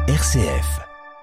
RCF.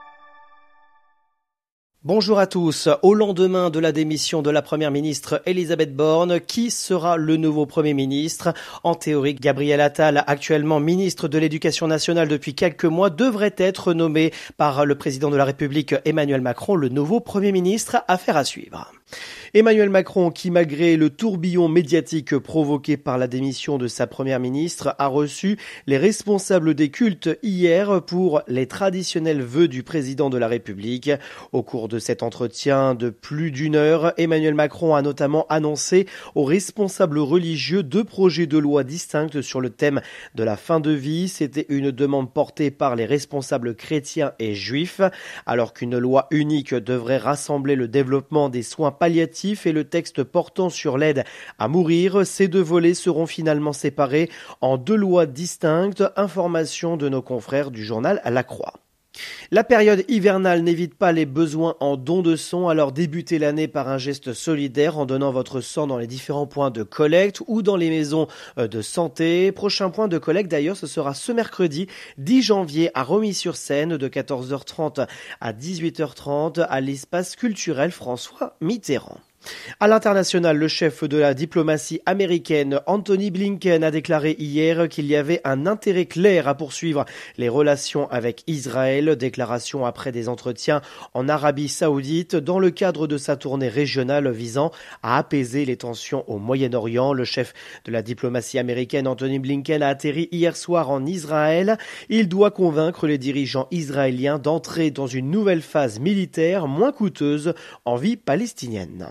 Bonjour à tous. Au lendemain de la démission de la première ministre Elisabeth Borne, qui sera le nouveau premier ministre? En théorie, Gabriel Attal, actuellement ministre de l'Éducation nationale depuis quelques mois, devrait être nommé par le président de la République Emmanuel Macron le nouveau premier ministre. Affaire à suivre. Emmanuel Macron, qui malgré le tourbillon médiatique provoqué par la démission de sa première ministre, a reçu les responsables des cultes hier pour les traditionnels vœux du président de la République. Au cours de cet entretien de plus d'une heure, Emmanuel Macron a notamment annoncé aux responsables religieux 2 projets de loi distincts sur le thème de la fin de vie. C'était une demande portée par les responsables chrétiens et juifs, alors qu'une loi unique devrait rassembler le développement des soins palliatifs et le texte portant sur l'aide à mourir. Ces 2 volets seront finalement séparés en 2 lois distinctes. Information de nos confrères du journal La Croix. La période hivernale n'évite pas les besoins en dons de sang, alors débutez l'année par un geste solidaire en donnant votre sang dans les différents points de collecte ou dans les maisons de santé. Prochain point de collecte d'ailleurs, ce sera ce mercredi 10 janvier à Romilly-sur-Seine de 14h30 à 18h30 à l'espace culturel François Mitterrand. À l'international, le chef de la diplomatie américaine, Anthony Blinken, a déclaré hier qu'il y avait un intérêt clair à poursuivre les relations avec Israël. Déclaration après des entretiens en Arabie Saoudite dans le cadre de sa tournée régionale visant à apaiser les tensions au Moyen-Orient. Le chef de la diplomatie américaine, Anthony Blinken, a atterri hier soir en Israël. Il doit convaincre les dirigeants israéliens d'entrer dans une nouvelle phase militaire moins coûteuse en vie palestinienne.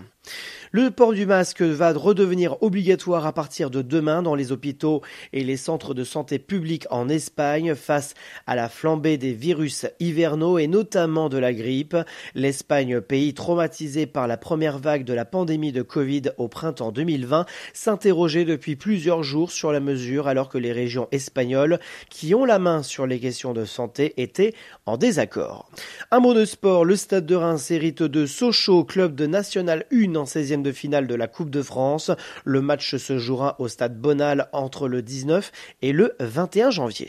Le port du masque va redevenir obligatoire à partir de demain dans les hôpitaux et les centres de santé publics en Espagne face à la flambée des virus hivernaux et notamment de la grippe. L'Espagne, pays traumatisé par la première vague de la pandémie de Covid au printemps 2020, s'interrogeait depuis plusieurs jours sur la mesure alors que les régions espagnoles qui ont la main sur les questions de santé étaient en désaccord. Un mot de sport, le Stade de Reims hérite de Sochaux, club de National 1 en 16e de finale de la Coupe de France. Le match se jouera au stade Bonal entre le 19 et le 21 janvier.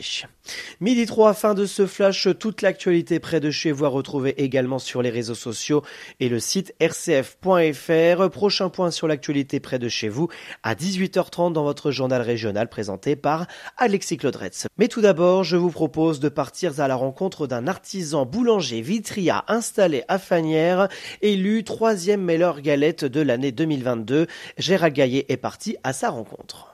12h03, fin de ce flash. Toute l'actualité près de chez vous à retrouver également sur les réseaux sociaux et le site rcf.fr. Prochain point sur l'actualité près de chez vous à 18h30 dans votre journal régional présenté par Alexis Claudretz. Mais tout d'abord, je vous propose de partir à la rencontre d'un artisan boulanger Vitria installé à Fagnières, élu 3e meilleure galette de l'année 2022. Gérald Gaillet est parti à sa rencontre.